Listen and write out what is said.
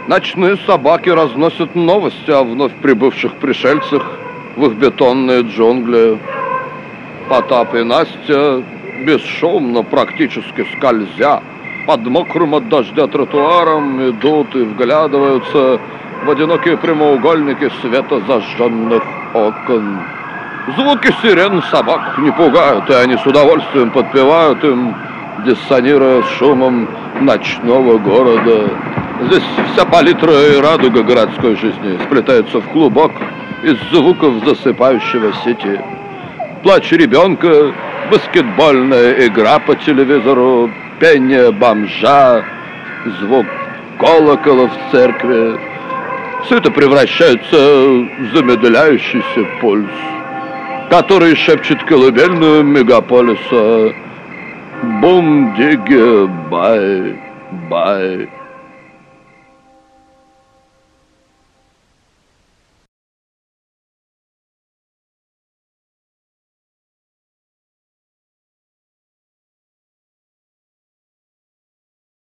Ночные собаки разносят новости о вновь прибывших пришельцах в их бетонные джунгли. Потап и Настя, бесшумно, практически скользя, под мокрым от дождя тротуаром идут и вглядываются в одинокие прямоугольники света зажженных окон. Звуки сирен собак не пугают, и они с удовольствием подпевают им, диссонируя с шумом ночного города. Здесь вся палитра и радуга городской жизни сплетаются в клубок из звуков засыпающего сети. Плач ребенка, баскетбольная игра по телевизору, пение бомжа, звук колокола в церкви. Все это превращается в замедляющийся пульс, который шепчет колыбельную мегаполиса «Бум-диги-бай-бай».